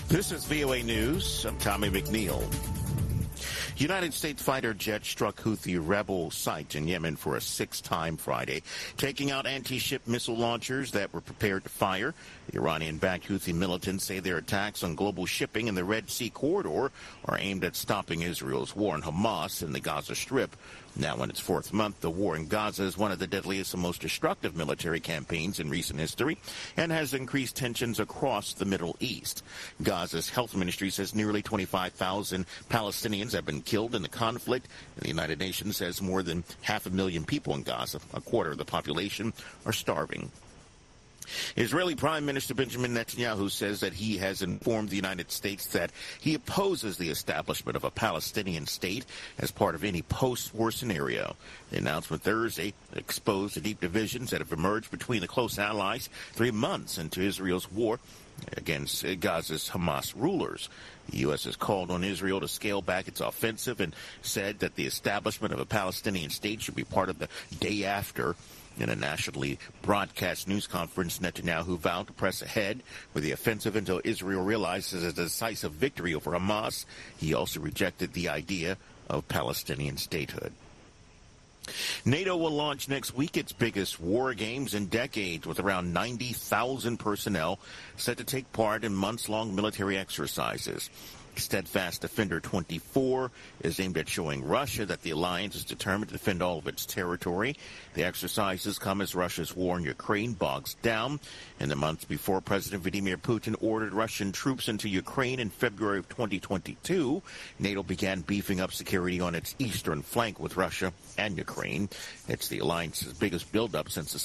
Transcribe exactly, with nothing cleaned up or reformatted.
This is V O A News. I'm Tommy McNeil. United States fighter jet struck Houthi rebel site in Yemen for a sixth time Friday, taking out anti-ship missile launchers that were prepared to fire. The Iranian-backed Houthi militants say their attacks on global shipping in the Red Sea corridor are aimed at stopping Israel's war on Hamas in the Gaza Strip. Now in its fourth month, the war in Gaza is one of the deadliest and most destructive military campaigns in recent history and has increased tensions across the Middle East. Gaza's health ministry says nearly twenty-five thousand Palestinians have been killed in the conflict, and the United Nations says more than half a million people in Gaza, a quarter of the population, are starving. Israeli Prime Minister Benjamin Netanyahu says that he has informed the United States that he opposes the establishment of a Palestinian state as part of any post-war scenario. The announcement Thursday exposed the deep divisions that have emerged between the close allies three months into Israel's war against Gaza's Hamas rulers. The U S has called on Israel to scale back its offensive and said that the establishment of a Palestinian state should be part of the day after. In a nationally broadcast news conference, Netanyahu vowed to press ahead with the offensive until Israel realizes a decisive victory over Hamas. He also rejected the idea of Palestinian statehood. NATO will launch next week its biggest war games in decades, with around ninety thousand personnel set to take part in months-long military exercises. Steadfast Defender twenty-four is aimed at showing Russia that the alliance is determined to defend all of its territory. The exercises come as Russia's war in Ukraine bogs down. In the months before President Vladimir Putin ordered Russian troops into Ukraine in February of twenty twenty-two, NATO began beefing up security on its eastern flank with Russia and Ukraine. It's the alliance's biggest buildup since the